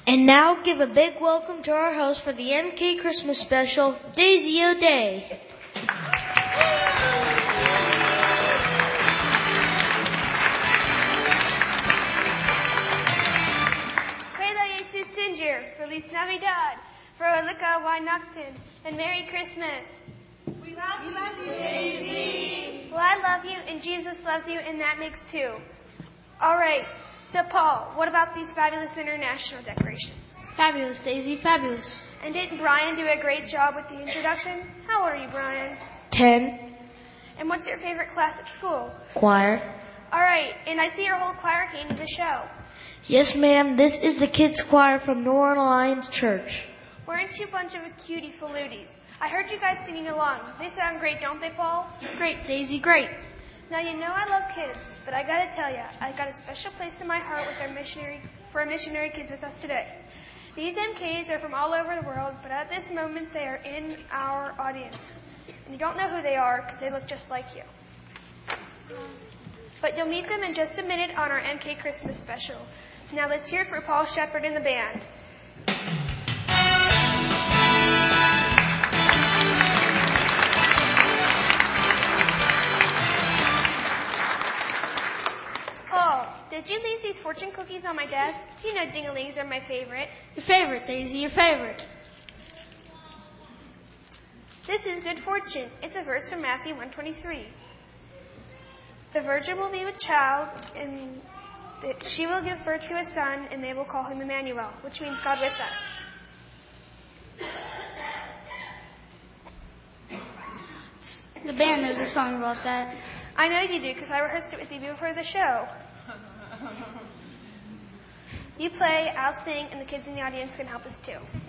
And now give a big welcome to our host for the MK Christmas special, Daisy O'Day. Feliz Navidad, Fröhliche Weihnachten, and Merry Christmas. We love you, Daisy. Well, I love you, and Jesus loves you, and that makes two. All right, so Paul, what about these fabulous international decorations? Fabulous, Daisy, fabulous. And didn't Brian do a great job with the introduction? How old are you, Brian? 10. And what's your favorite class at school? Choir. All right, and I see your whole choir came to the show. Yes, ma'am. This is the kids' choir from Northern Alliance Church. Weren't you a bunch of cutie falooties? I heard you guys singing along. They sound great, don't they, Paul? Great, Daisy, great. Now, you know I love kids, but I gotta tell you, I got a special place in my heart with our missionary kids with us today. These MKs are from all over the world, but at this moment they are in our audience. And you don't know who they are because they look just like you. But you'll meet them in just a minute on our MK Christmas special. Now let's hear it for Paul Shepard and the band. Paul, did you leave these fortune cookies on my desk? You know ding-a-lings are my favorite. Your favorite, Daisy, your favorite. This is good fortune. It's a verse from Matthew 1:23. The virgin will be with child, and she will give birth to a son, and they will call him Emmanuel, which means God with us. The band knows a song about that. I know you do, because I rehearsed it with you before the show. You play, I'll sing, and the kids in the audience can help us too.